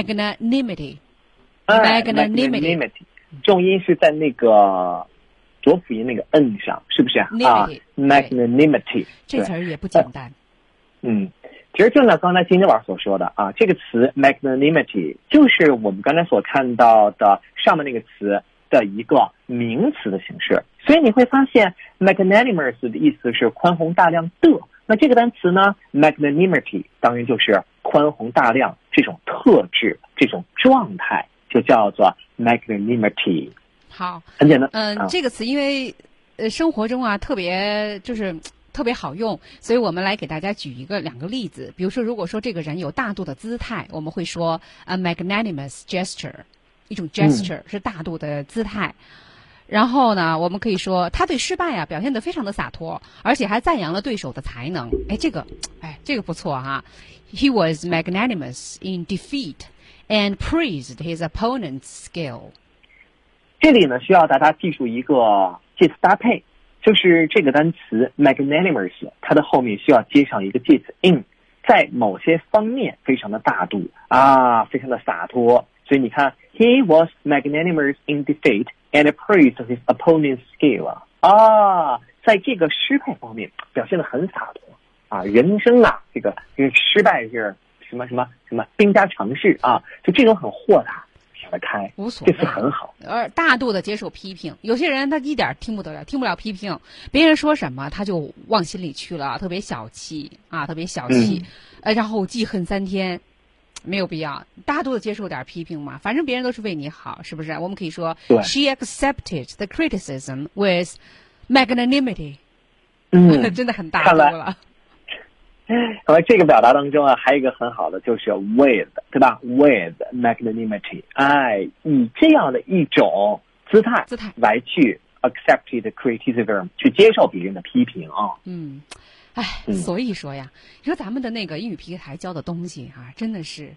magnanimity。magnanimity， 重音是在那个浊辅音那个 n 上，是不是啊？啊 ，magnanimity， 这词儿也不简单。 嗯，其实就像刚才金金老师所说的啊，这个词 magnanimity 就是我们刚才所看到的上面那个词的一个名词的形式，所以你会发现 magnanimous 的意思是宽宏大量的。那这个单词呢 ，magnanimity 当然就是宽宏大量这种特质、这种状态。就叫做 magnanimity。 好， 很简单。 嗯、呃啊，这个词因为呃生活中啊特别就是特别好用，所以我们来给大家举一个两个例子。比如说，如果说这个人有大度的姿态，我们会说 a magnanimous gesture， 一种 gesture、嗯、是大度的姿态。然后呢，我们可以说他对失败啊表现得非常的洒脱，而且还赞扬了对手的才能。哎，这个，哎，这个不错哈。He was magnanimous in defeat。And praised his opponent's skill。 这里呢，需要大家记住一个介词搭配，就是这个单词 magnanimous， 它的后面需要接上一个介词 in， 在某些方面非常的大度啊，非常的洒脱。所以你看 ，he was magnanimous in defeat and praised his opponent's skill。啊，在这个失败方面表现得很洒脱啊，人生啊，这个这个失败是。什么什么什么兵家常事啊，就这种很豁达想得开， 无所谓， 这次很好。 而大度的接受批评，有些人他一点听不得了，听不了批评，别人说什么他就往心里去了，特别小气啊，特别小气，嗯、呃，然后记恨三天，没有必要。大度的接受点批评嘛，反正别人都是为你好，是不是？我们可以说 ，She accepted the criticism with magnanimity。 嗯， 真的很大度了。 那么这个表达当中啊，还有一个很好的就是 with， 对吧 ？with magnanimity， 哎，以这样的一种姿态姿态来去 accept the criticism， 去接受别人的批评啊。 嗯，哎，所以说呀，你说咱们的那个英语平台教的东西啊，真的是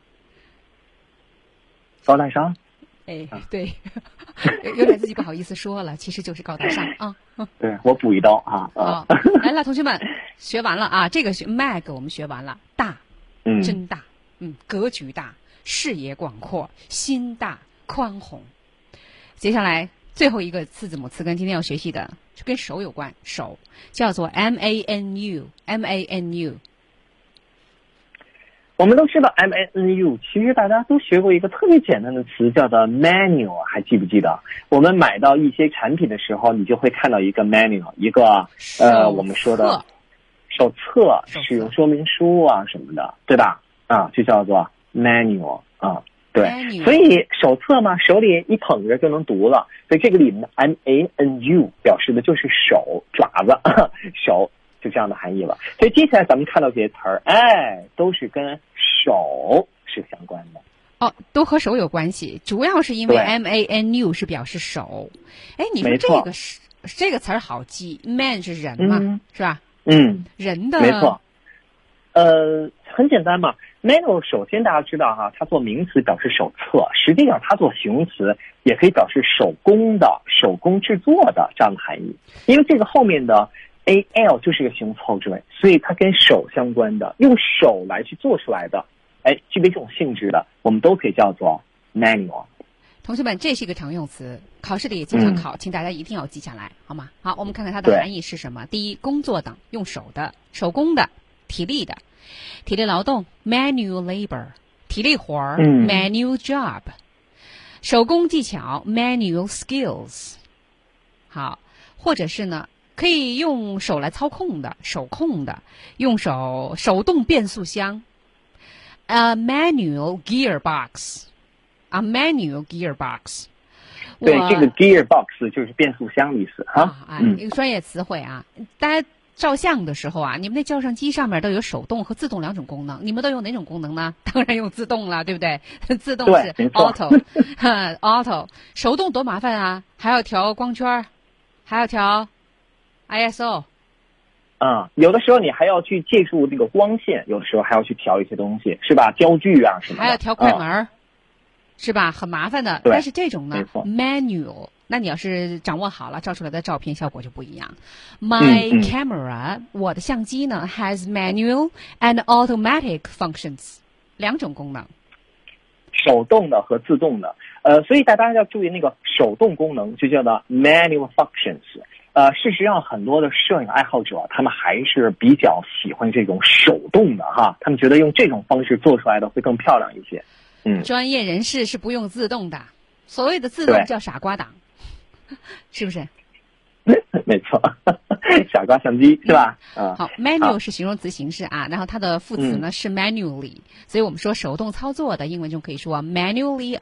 高大上。 哎，对，有点自己不好意思说了，其实就是高大上啊。 对，我补一刀啊。 啊，来了，同学们，学完了啊，这个学 mag 我们学完了，大， 嗯， 真大，嗯，格局大，视野广阔，心大宽宏。接下来最后一个次字母词根，今天要学习的是跟手有关，手叫做 M A N U，M A N U。 我们都知道 M A N U， 其实大家都学过一个特别简单的词，叫做 manual， 还记不记得？我们买到一些产品的时候，你就会看到一个 manual， 一个呃，我们说的手册、使用说明书啊什么的，对吧？啊，就叫做 manual 啊，对。 manual。 所以手册嘛，手里一捧着就能读了，所以这个里面的 M A N U 表示的就是手、爪子、手。就这样的含义了，所以接下来咱们看到这些词儿，哎，都是跟手是相关的。 哦，都和手有关系，主要是因为 M A N U 是表示手。哎，你说这个是这个词儿好记 ，man 是人嘛， 嗯、 是吧？ 嗯， 人的没错。呃，很简单嘛 ，manual 首先大家知道哈，它做名词表示手册，实际上它做形容词也可以表示手工的、手工制作的这样的含义，因为这个后面的。A L 就是一个形容词后缀，所以它跟手相关的，用手来去做出来的哎，具备这种性质的，我们都可以叫做 manual。 同学们，这是一个常用词，考试里也经常考，嗯、请大家一定要记下来，好吗？好，我们看看它的含义是什么。第一，工作等，用手的、手工的、体力的，体力劳动 manual labor， 体力活儿、嗯、manual job， 手工技巧 manual skills。好，或者是呢，可以用手来操控的、手控的，用手手动变速箱 ，a manual gearbox。A manual gearbox， 对，这个 gearbox 就是变速箱的意思哈。 啊，哎，一个专业词汇啊。大家照相的时候啊，你们那照相机上面都有手动和自动两种功能，你们都用哪种功能呢？当然用自动了，对不对？自动是 auto，auto， 手动多麻烦啊，还要调光圈，还要调 I S O。 啊、嗯，有的时候你还要去借助这个光线，有的时候还要去调一些东西，是吧？焦距啊什么的， 还要调快门。嗯是吧？很麻烦的。但是这种呢 ，manual， 那你要是掌握好了，照出来的照片效果就不一样。My 嗯嗯 camera， 我的相机呢 has manual and automatic functions， 两种功能， 手动的和自动的。呃，所以大家要注意那个手动功能就叫做 manual functions。呃，事实上很多的摄影爱好者他们还是比较喜欢这种手动的哈，他们觉得用这种方式做出来的会更漂亮一些。嗯， 专业人士是不用自动的，所谓的自动叫傻瓜党，是不是？ 没错，傻瓜相机是吧？嗯， 好 ，manual 是形容词形式啊，然后它的副词呢、嗯、是 manually， 所以我们说手动操作的英文中可以说 manually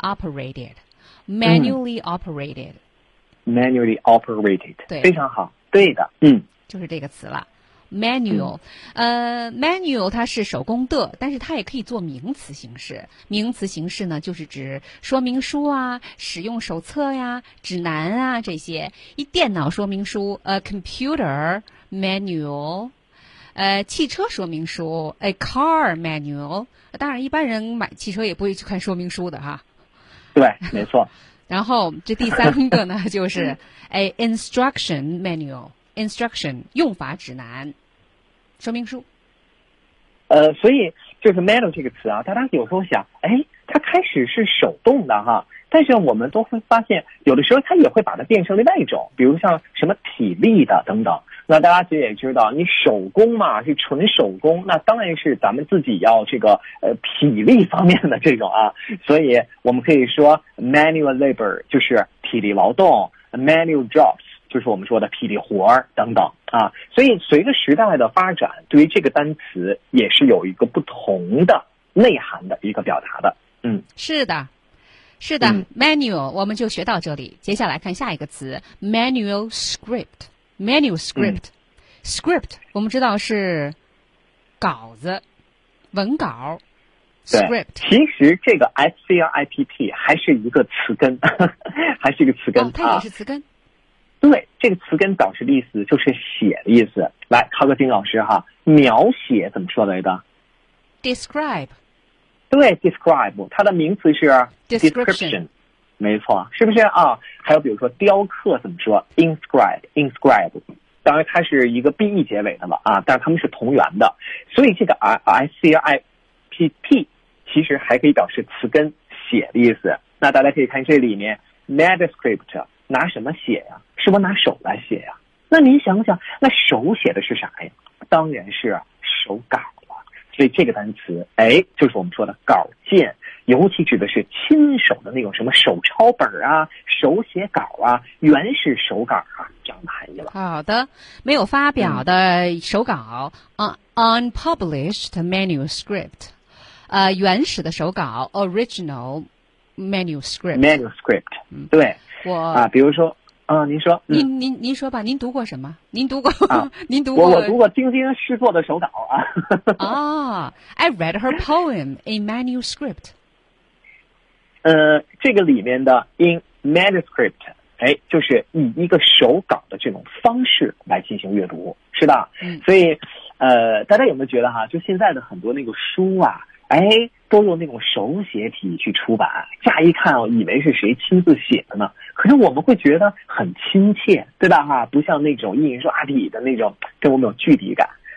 operated，manually operated，manually operated， 对， 非常好，对的，嗯， 就是这个词了。manual，、嗯、呃 ，manual 它是手工的，但是它也可以做名词形式。名词形式呢，就是指说明书啊、使用手册呀、指南啊这些。一电脑说明书，呃 ，computer manual， 呃，汽车说明书 ，a car manual。当然，一般人买汽车也不会去看说明书的哈。 对，没错。 然后这第三个呢，就是 a instruction manual。instruction 用法指南说明书。 呃，所以就是 manual 这个词啊，大家有时候想，哎，它开始是手动的哈，但是我们都会发现，有的时候它也会把它变成另外一种，比如像什么体力的等等。那大家其实也知道，你手工嘛是纯手工，那当然是咱们自己要这个呃体力方面的这种啊，所以我们可以说 manual labor 就是体力劳动 ，manual jobs。就是我们说的体力活儿等等啊，所以随着时代的发展，对于这个单词也是有一个不同的内涵的一个表达的。嗯， 是的，是的、嗯、，manual 我们就学到这里，接下来看下一个词 manual script。manual script，script、嗯、我们知道是稿子、文稿。 script 其实这个 S C R I P T 还是一个词根，还是一个词根、 哦、它也是词根。 啊对，这个词根导师的意思就是写的意思。来，考个金老师哈，描写怎么说来的 ？describe。 对 ，describe， 它的名词是 description， 没错，是不是啊？还有比如说雕刻怎么说 ？inscribe，inscribe， 当然它是一个 b e 结尾的了啊，但是它们是同源的，所以这个 S C R I P T 其实还可以表示词根写的意思。那大家可以看这里面 manuscript 拿什么写呀？是不是拿手来写呀？那您想想，那手写的是啥呀？当然是手稿了。所以这个单词，哎，就是我们说的稿件，尤其指的是亲手的那种什么手抄本啊、手写稿啊、原始手稿啊这样的含义了。 好的，没有发表的手稿、嗯、unpublished manuscript， 呃，原始的手稿 original manuscript。 manuscript， 对， 我啊，比如说。啊、嗯，您说， 您、嗯、您您说吧，您读过什么？您读过？ 啊、 您读过？ 我我读过丁丁诗作的手稿啊。 啊 ，I read her poem in manuscript。 呃，这个里面的 in manuscript， 哎，就是以一个手稿的这种方式来进行阅读，是吧？ 嗯。 所以，呃，大家有没有觉得哈，就现在的很多那个书啊，哎，都用那种手写体去出版，乍一看哦，以为是谁亲自写的呢？可是我们会觉得很亲切，对吧？哈，不像那种印刷体的那种跟我们有距离感。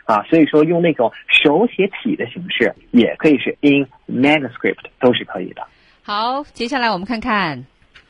啊，所以说用那种手写体的形式，也可以是 in manuscript， 都是可以的。 好，接下来我们看看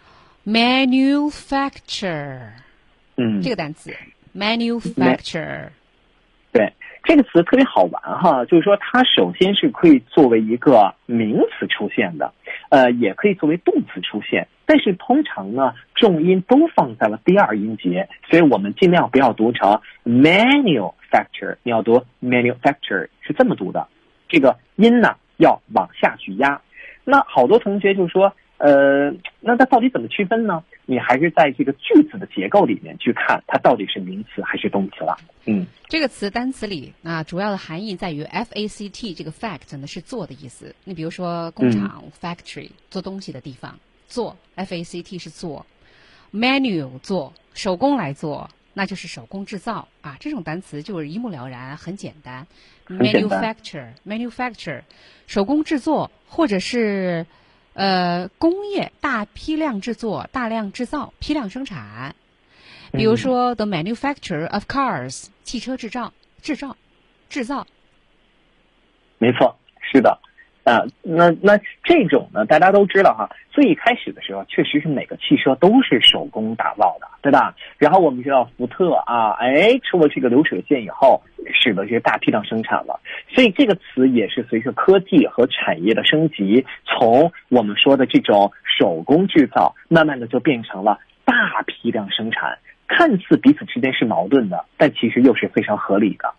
manufacture， 嗯， 这个单词 manufacture。 对，这个词特别好玩哈，就是说它首先是可以作为一个名词出现的，呃，也可以作为动词出现，但是通常呢，重音都放在了第二音节，所以我们尽量不要读成 manufacture， 你要读 manufacture， 是这么读的，这个音呢要往下去压。那好多同学就说，呃，那它到底怎么区分呢？你还是在这个句子的结构里面去看，它到底是名词还是动词了。嗯， 这个词单词里啊，主要的含义在于 F A C T 这个 fact 呢是做的意思。你比如说工厂、嗯、factory 做东西的地方，做 F A C T 是做 ，manual 做手工来做，那就是手工制造啊。这种单词就是一目了然，很简单。manufacture manufacture 手工制作或者是呃工业大批量制作、大量制造、批量生产。比如说、嗯、the manufacture of cars 汽车制造制造制造。 没错，是的。啊，那那这种呢，大家都知道哈。最开始的时候，确实是每个汽车都是手工打造的，对吧？然后我们知道福特啊，哎，出了这个流水线以后，使得这个大批量生产了。所以这个词也是随着科技和产业的升级，从我们说的这种手工制造，慢慢的就变成了大批量生产。看似彼此之间是矛盾的，但其实又是非常合理的。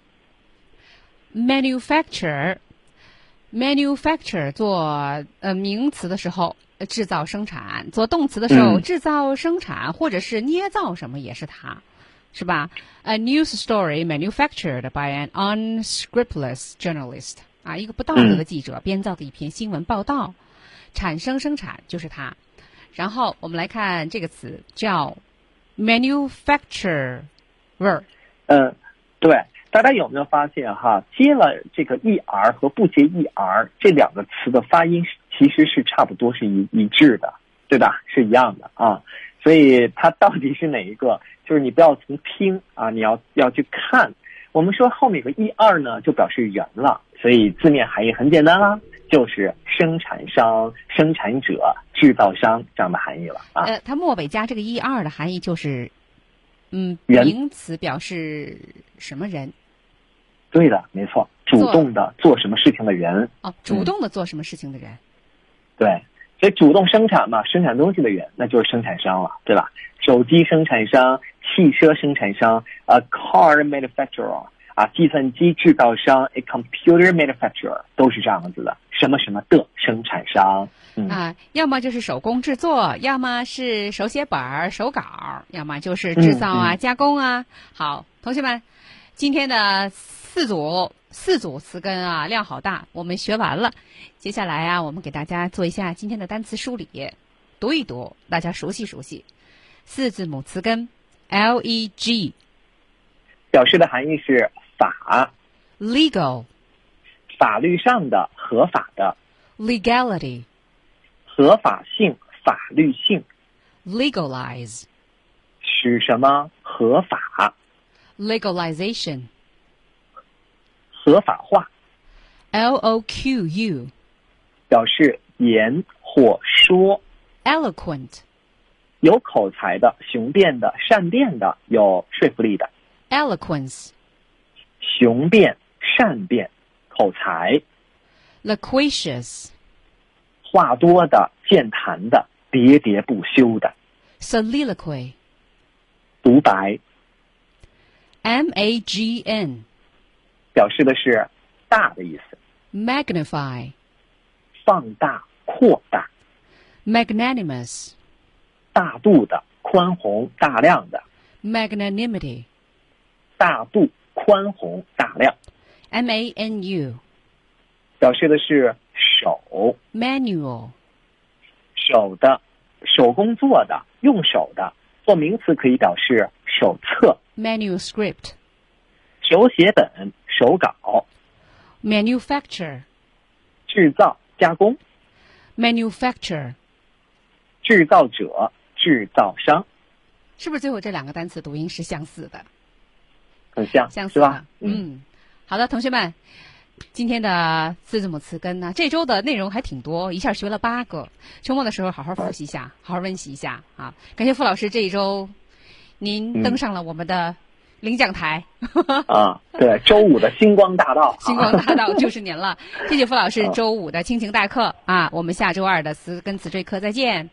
manufacture manufacture 做呃名词的时候制造生产，做动词的时候、嗯、制造生产或者是捏造什么也是它，是吧？ A news story manufactured by an unscrupulous journalist 啊，一个不道德的记者编造的一篇新闻报道、嗯、产生生产就是它。然后我们来看这个词叫 manufacturer。 嗯，对，大家有没有发现哈，接了这个 er 和不接 er 这两个词的发音其实是差不多是一一致的，对吧？是一样的啊。所以它到底是哪一个，就是你不要从听啊，你要要去看。我们说后面有个 er 呢，就表示人了，所以字面含义很简单啦，就是生产商、生产者、制造商这样的含义了啊。 呃，它末尾加这个 er 的含义就是，嗯，名词表示什么人？ 对的，没错，主动的做什么事情的人。 哦，主动的做什么事情的人。嗯、 对，所以主动生产嘛，生产东西的人，那就是生产商了，对吧？手机生产商、汽车生产商，呃 ，car manufacturer 啊，计算机制造商 ，a computer manufacturer 都是这样子的，什么什么的生产商。嗯、 啊，要么就是手工制作，要么是手写本、手稿，要么就是制造啊、嗯嗯、加工啊。好，同学们，今天的四组四组词根啊，量好大，我们学完了。接下来啊，我们给大家做一下今天的单词梳理，读一读，大家熟悉熟悉。四字母词根 L E G， 表示的含义是法 legal， 法律上的、合法的 legality， 合法性、法律性 legalize， 使什么合法 legalization， 合法化 L O Q U， 表示言或说 eloquent， 有口才的、雄辩的、善辩的、有说服力的 eloquence， 雄辩、善辩、口才 loquacious， 话多的、健谈的、喋喋不休的 soliloquy， 独白 M A G N， 表示的是大的意思 magnify， 放大、扩大 magnanimous， 大度的、宽宏、大量的 magnanimity， 大度、宽宏、大量 M A N U， 表示的是手 manual， 手的、手工做的、用手的，做名词可以表示手册 manuscript， 手写本、手稿 manufacture， 制造、加工 manufacture， 制造者、制造商， 是不是最后这两个单词读音是相似的？ 很像， 相似是吧？ 嗯， 好的，同学们，今天的四字母词根呢，这周的内容还挺多，一下学了八个。周末的时候好好复习一下，好好温习一下啊！感谢傅老师这一周您登上了我们的领奖台。 嗯、啊，对，周五的星光大道， 星光大道就是您了。谢谢傅老师周五的亲情大课啊！我们下周二的词根词缀课再见。